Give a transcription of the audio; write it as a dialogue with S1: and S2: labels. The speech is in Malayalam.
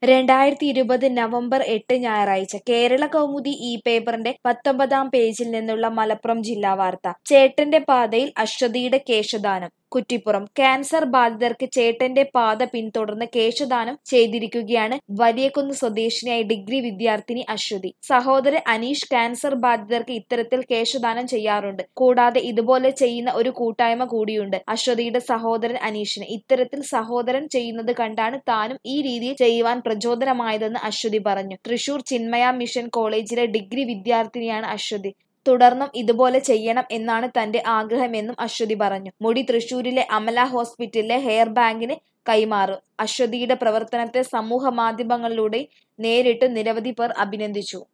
S1: 2020 നവംബർ 8 ഞായറാഴ്ച കേരള കൗമുദി ഈ പേപ്പറിന്റെ 19-ാം പേജിൽ നിന്നുള്ള മലപ്പുറം ജില്ലാ വാർത്ത. ചേട്ടന്റെ പാതയിൽ അശ്വതിയുടെ കേശദാനം. കുറ്റിപ്പുറം ക്യാൻസർ ബാധിതർക്ക് ചേട്ടന്റെ പാത പിന്തുടർന്ന് കേശദാനം ചെയ്തിരിക്കുകയാണ് വലിയകുന്ന് സ്വദേശിനിയായ ഡിഗ്രി വിദ്യാർത്ഥിനി അശ്വതി. സഹോദരൻ അനീഷ് ക്യാൻസർ ബാധിതർക്ക് ഇത്തരത്തിൽ കേശദാനം ചെയ്യാറുണ്ട്. കൂടാതെ ഇതുപോലെ ചെയ്യുന്ന ഒരു കൂട്ടായ്മ കൂടിയുണ്ട് അശ്വതിയുടെ സഹോദരൻ അനീഷിന്. ഇത്തരത്തിൽ സഹോദരൻ ചെയ്യുന്നത് കണ്ടാണ് താനും ഈ രീതിയിൽ ചെയ്യുവാൻ പ്രചോദനമായതെന്ന് അശ്വതി പറഞ്ഞു. തൃശൂർ ചിന്മയ മിഷൻ കോളേജിലെ ഡിഗ്രി വിദ്യാർത്ഥിനിയാണ് അശ്വതി. തുടർന്നും ഇതുപോലെ ചെയ്യണം എന്നാണ് തന്റെ ആഗ്രഹമെന്നും അശ്വതി പറഞ്ഞു. മുടി തൃശൂരിലെ അമല ഹോസ്പിറ്റലിലെ ഹെയർ ബാങ്കിന് കൈമാറും. അശ്വതിയുടെ പ്രവർത്തനത്തെ സമൂഹ മാധ്യമങ്ങളിലൂടെ നേരിട്ട് നിരവധി പേർ അഭിനന്ദിച്ചു.